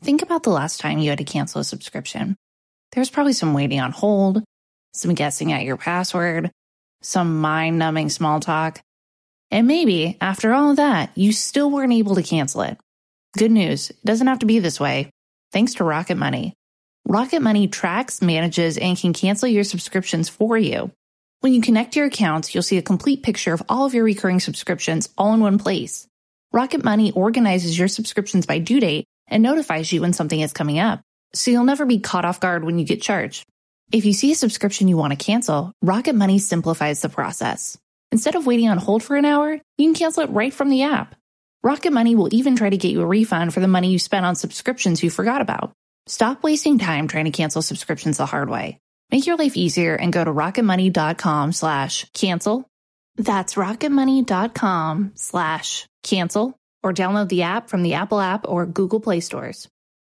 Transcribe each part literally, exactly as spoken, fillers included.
Think about the last time you had to cancel a subscription. There was probably some waiting on hold, some guessing at your password, some mind-numbing small talk. And maybe, after all of that, you still weren't able to cancel it. Good news, it doesn't have to be this way. Thanks to Rocket Money. Rocket Money tracks, manages, and can cancel your subscriptions for you. When you connect your accounts, you'll see a complete picture of all of your recurring subscriptions all in one place. Rocket Money organizes your subscriptions by due date and notifies you when something is coming up, so you'll never be caught off guard when you get charged. If you see a subscription you want to cancel, Rocket Money simplifies the process. Instead of waiting on hold for an hour, you can cancel it right from the app. Rocket Money will even try to get you a refund for the money you spent on subscriptions you forgot about. Stop wasting time trying to cancel subscriptions the hard way. Make your life easier and go to rocketmoney.com slash cancel. That's rocketmoney.com slash cancel or download the app from the Apple app or Google Play stores.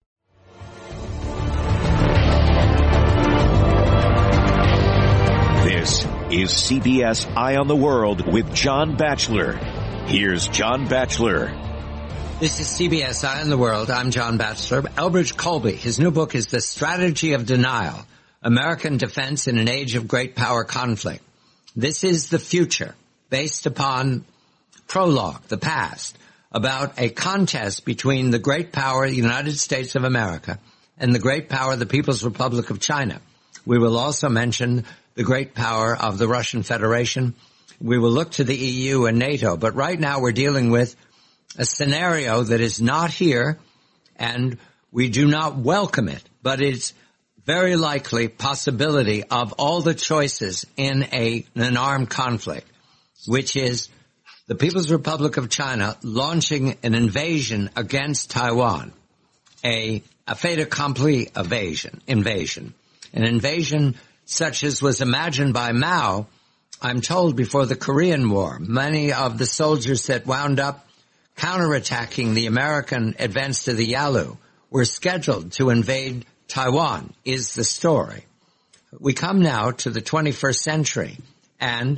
This is C B S Eye on the World with John Batchelor. Here's John Batchelor. This is C B S Eye on the World. I'm John Batchelor. Elbridge Colby, his new book is The Strategy of Denial, American Defense in an Age of Great Power Conflict. This is the future, based upon prologue, the past, about a contest between the great power, the United States of America, and the great power, the People's Republic of China. We will also mention the great power of the Russian Federation. We will look to the E U and NATO, but right now we're dealing with a scenario that is not here, and we do not welcome it, but it's very likely possibility of all the choices in a, in an armed conflict, which is the People's Republic of China launching an invasion against Taiwan, a, a fait accompli invasion, invasion, an invasion such as was imagined by Mao, I'm told, before the Korean War. Many of the soldiers that wound up counterattacking the American advance to the Yalu were scheduled to invade Taiwan, is the story. We come now to the twenty-first century, and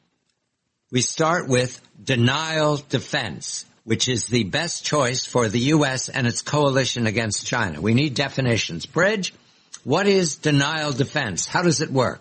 we start with denial defense, which is the best choice for the U S and its coalition against China. We need definitions. Bridge, what is denial defense? How does it work?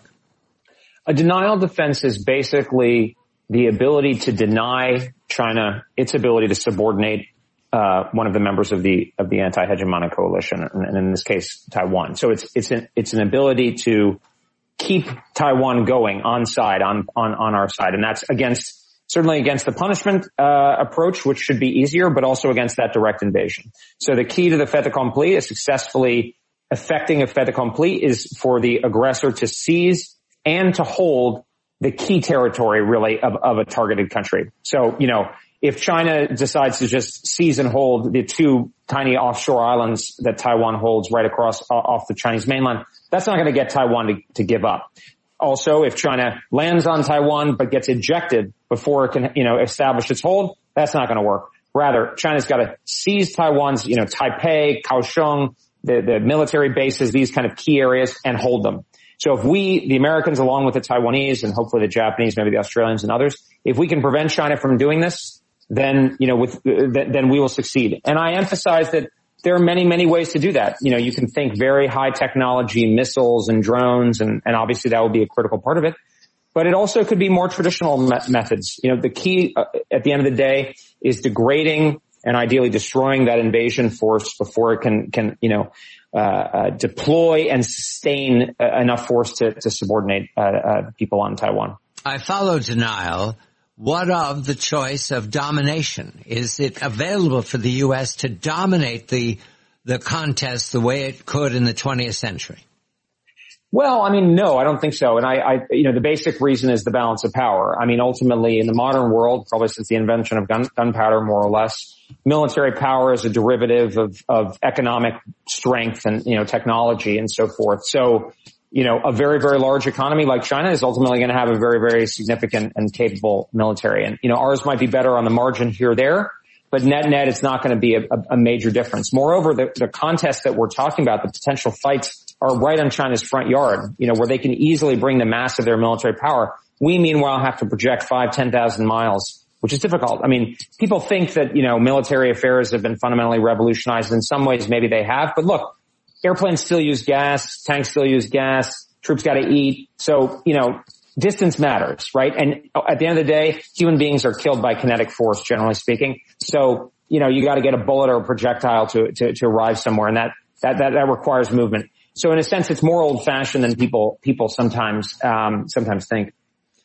A denial defense is basically the ability to deny China its ability to subordinate uh one of the members of the of the anti-hegemonic coalition, and in this case, Taiwan. So it's it's an it's an ability to keep Taiwan going on side on on on our side, and that's against certainly against the punishment uh approach, which should be easier, but also against that direct invasion. So the key to the fait accompli is successfully effecting a fait accompli is for the aggressor to seize and to hold the key territory, really, of, of a targeted country. So, you know, if China decides to just seize and hold the two tiny offshore islands that Taiwan holds right across uh, off the Chinese mainland, that's not going to get Taiwan to, to give up. Also, if China lands on Taiwan but gets ejected before it can, you know, establish its hold, that's not going to work. Rather, China's got to seize Taiwan's, you know, Taipei, Kaohsiung, the, the military bases, these kind of key areas, and hold them. So if we, the Americans, along with the Taiwanese and hopefully the Japanese, maybe the Australians and others, if we can prevent China from doing this, then, you know, with, then we will succeed. And I emphasize that there are many, many ways to do that. You know, you can think very high technology missiles and drones, and, and obviously that will be a critical part of it. But it also could be more traditional me- methods. You know, the key uh, at the end of the day is degrading and ideally destroying that invasion force before it can, can, you know, uh, uh deploy and sustain uh, enough force to, to subordinate uh, uh people on Taiwan. I follow denial. What of the choice of domination? Is it available for the U S to dominate the the contest the way it could in the twentieth century? Well, I mean, no, I don't think so. And I, I, you know, the basic reason is the balance of power. I mean, ultimately, in the modern world, probably since the invention of gun, gunpowder, more or less, military power is a derivative of, of economic strength and, you know, technology and so forth. So, you know, a very, very large economy like China is ultimately going to have a very, very significant and capable military. And, you know, ours might be better on the margin here or there, but net net, it's not going to be a, a major difference. Moreover, the, the contest that we're talking about, the potential fights are right on China's front yard, you know, where they can easily bring the mass of their military power. We, meanwhile, have to project five, ten thousand miles which is difficult. I mean, people think that, you know, military affairs have been fundamentally revolutionized. In some ways, maybe they have. But look, airplanes still use gas. Tanks still use gas. Troops got to eat. So, you know, distance matters, right? And at the end of the day, human beings are killed by kinetic force, generally speaking. So, you know, you got to get a bullet or a projectile to, to, to arrive somewhere. And that, that, that, that requires movement. So in a sense, it's more old fashioned than people, people sometimes, um, sometimes think.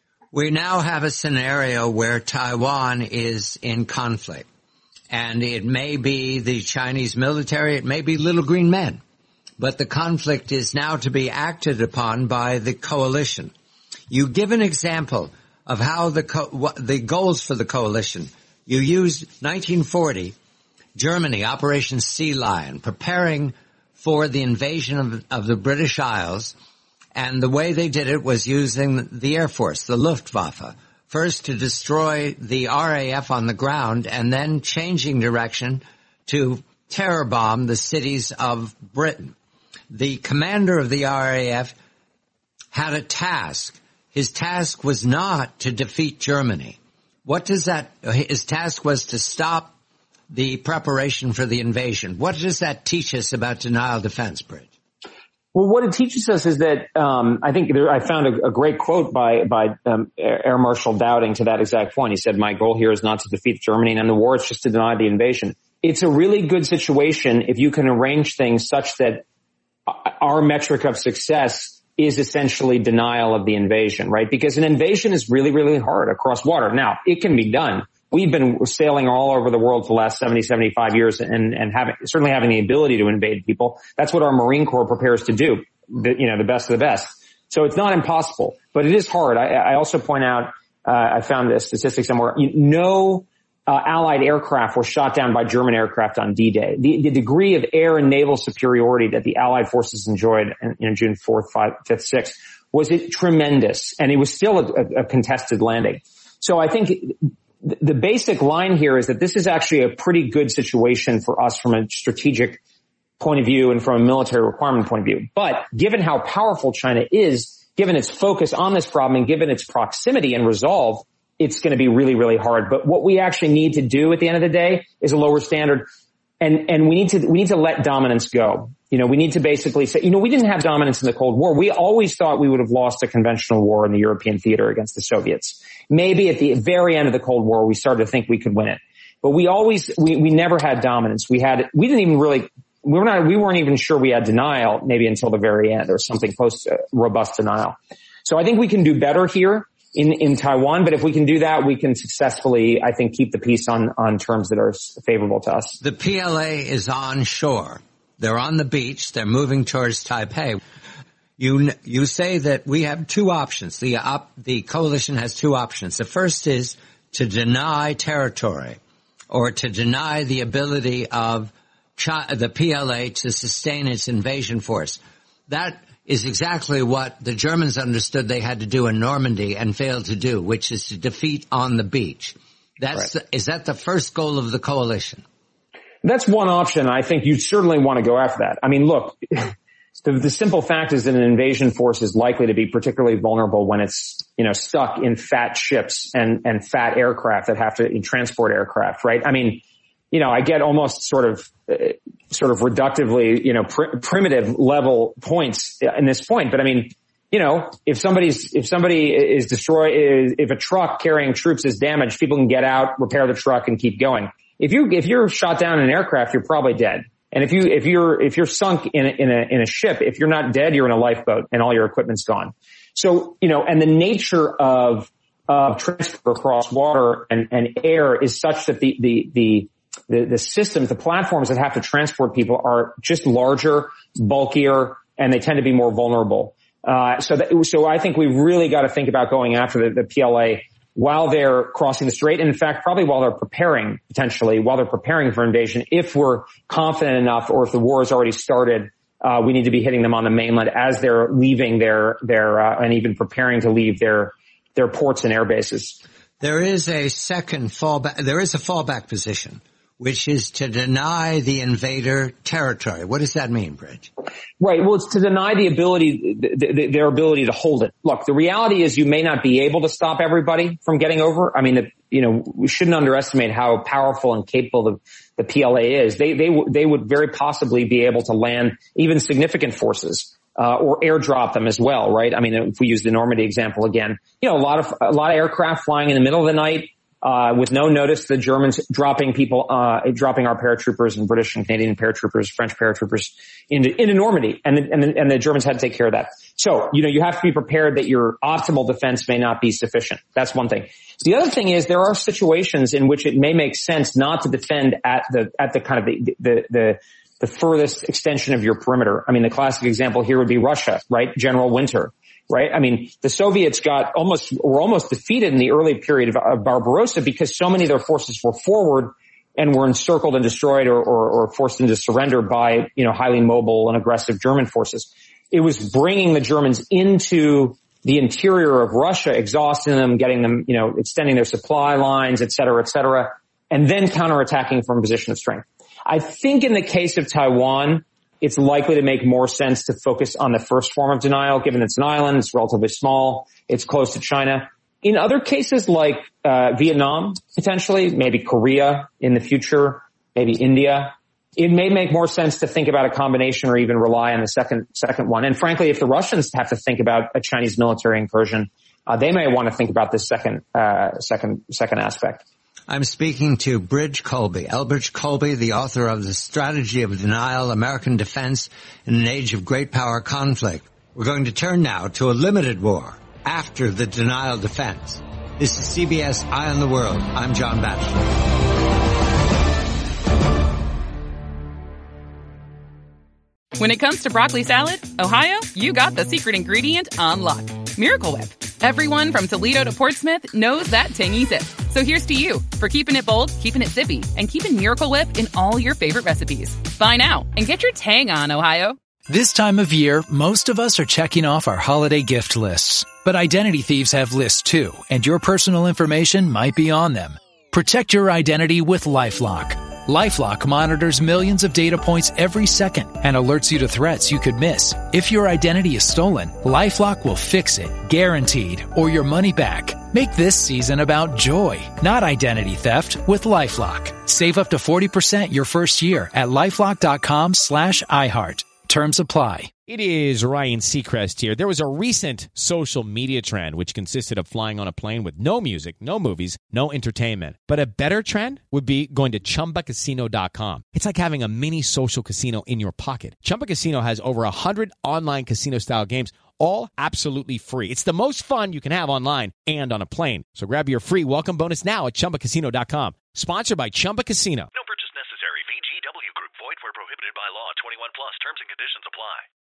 We now have a scenario where Taiwan is in conflict, and it may be the Chinese military, it may be little green men, but the conflict is now to be acted upon by the coalition. You give an example of how the co- what, the goals for the coalition. You used nineteen forty, Germany, Operation Sea Lion, preparing for the invasion of, of the British Isles. And the way they did it was using the Air Force, the Luftwaffe, first to destroy the R A F on the ground and then changing direction to terror bomb the cities of Britain. The commander of the R A F had a task. His task was not to defeat Germany. What does that, his task was to stop the preparation for the invasion. What does that teach us about denial defense, Bridge? Well, what it teaches us is that um I think there, I found a, a great quote by by um, Air Marshal Dowding to that exact point. He said, "My goal here is not to defeat Germany and end the war; it's just to deny the invasion." It's a really good situation if you can arrange things such that our metric of success is essentially denial of the invasion, right? Because an invasion is really, really hard across water. Now, it can be done. We've been sailing all over the world for the last seventy, seventy-five years and, and having, certainly having the ability to invade people. That's what our Marine Corps prepares to do. The, you know, the best of the best. So it's not impossible, but it is hard. I, I also point out, uh, I found this statistic somewhere. No, uh, Allied aircraft were shot down by German aircraft on D-Day. The, the degree of air and naval superiority that the Allied forces enjoyed in, you know, June fourth, fifth, sixth was it tremendous. And it was still a, a contested landing. So I think the basic line here is that this is actually a pretty good situation for us from a strategic point of view and from a military requirement point of view. But given how powerful China is, given its focus on this problem and given its proximity and resolve, it's going to be really, really hard. But what we actually need to do at the end of the day is a lower standard. And, and we need to, we need to let dominance go. You know, we need to basically say, you know, we didn't have dominance in the Cold War. We always thought we would have lost a conventional war in the European theater against the Soviets. Maybe at the very end of the Cold War, we started to think we could win it. But we always, we, we never had dominance. We had, we didn't even really, we were not, we weren't even sure we had denial maybe until the very end or something close to robust denial. So I think we can do better here in, in Taiwan. But if we can do that, we can successfully, I think, keep the peace on, on terms that are favorable to us. The P L A is on shore. They're on the beach. They're moving towards Taipei. You you say that we have two options. The op, the coalition has two options. The first is to deny territory, or to deny the ability of China, the P L A to sustain its invasion force. That is exactly what the Germans understood they had to do in Normandy and failed to do, which is to defeat on the beach. That's right. the, is that the first goal of the coalition? That's one option. I think you certainly want to go after that. I mean, look, the, the simple fact is that an invasion force is likely to be particularly vulnerable when it's, you know, stuck in fat ships and, and fat aircraft that have to transport aircraft, right? I mean, you know, I get almost sort of, uh, sort of reductively, you know, pr- primitive level points in this point. But I mean, you know, if somebody's, if somebody is destroyed, is, if a truck carrying troops is damaged, people can get out, repair the truck and keep going. If you, if you're shot down in an aircraft, you're probably dead. And if you, if you're, if you're sunk in a, in a, in a ship, if you're not dead, you're in a lifeboat and all your equipment's gone. So, you know, and the nature of, of transport across water and, and air is such that the, the, the, the, the systems, the platforms that have to transport people are just larger, bulkier, and they tend to be more vulnerable. Uh, so that, so I think we've really got to think about going after the, the P L A while they're crossing the strait. And in fact, probably while they're preparing, potentially, while they're preparing for invasion, if we're confident enough or if the war has already started, uh, we need to be hitting them on the mainland as they're leaving their, their, uh, and even preparing to leave their, their ports and air bases. There is a second fallback, there is a fallback position, which is to deny the invader territory. What does that mean, Bridge? Right. Well, it's to deny the ability, the, the, their ability to hold it. Look, the reality is you may not be able to stop everybody from getting over. I mean, the, you know, we shouldn't underestimate how powerful and capable the, the P L A is. They, they, they would very possibly be able to land even significant forces. Uh, or airdrop them as well, right? I mean, if we use the Normandy example again, you know, a lot of, a lot of aircraft flying in the middle of the night, uh, with no notice, the Germans dropping people, uh, dropping our paratroopers and British and Canadian paratroopers, French paratroopers into, into Normandy. And the, and the, and the Germans had to take care of that. So, you know, you have to be prepared that your optimal defense may not be sufficient. That's one thing. The other thing is there are situations in which it may make sense not to defend at the, at the kind of the, the, the, the furthest extension of your perimeter. I mean, the classic example here would be Russia, right? General Winter, right? I mean, the Soviets got almost, were almost defeated in the early period of, of Barbarossa because so many of their forces were forward and were encircled and destroyed or, or, or forced into surrender by, you know, highly mobile and aggressive German forces. It was bringing the Germans into the interior of Russia, exhausting them, getting them, you know, extending their supply lines, et cetera, et cetera, and then counterattacking from a position of strength. I think in the case of Taiwan, it's likely to make more sense to focus on the first form of denial, given it's an island, it's relatively small, it's close to China. In other cases like uh Vietnam, potentially, maybe Korea in the future, maybe India, it may make more sense to think about a combination or even rely on the second second one. And frankly, if the Russians have to think about a Chinese military incursion, uh they may want to think about this second uh second second aspect. I'm speaking to Bridge Colby, Elbridge Colby, the author of The Strategy of Denial, American Defense in an Age of Great Power Conflict. We're going to turn now to a limited war after the denial defense. This is C B S Eye on the World. I'm John Batchelor. When it comes to broccoli salad, Ohio, you got the secret ingredient on lock. Miracle Whip. Everyone from Toledo to Portsmouth knows that tangy zip. So here's to you for keeping it bold, keeping it zippy, and keeping Miracle Whip in all your favorite recipes. Buy now and get your tang on, Ohio. This time of year, most of us are checking off our holiday gift lists. But identity thieves have lists too, and your personal information might be on them. Protect your identity with LifeLock. LifeLock monitors millions of data points every second and alerts you to threats you could miss. If your identity is stolen, LifeLock will fix it, guaranteed, or your money back. Make this season about joy, not identity theft, with LifeLock. Save up to forty percent your first year at LifeLock.com slash iHeart. Terms apply. It is Ryan Seacrest here. There was a recent social media trend which consisted of flying on a plane with no music, no movies, no entertainment. But a better trend would be going to Chumba Casino dot com. It's like having a mini social casino in your pocket. Chumba Casino has over one hundred online casino-style games, all absolutely free. It's the most fun you can have online and on a plane. So grab your free welcome bonus now at Chumba Casino dot com. Sponsored by Chumba Casino. No purchase necessary. V G W Group. Void where prohibited by law. twenty-one plus. Terms and conditions apply.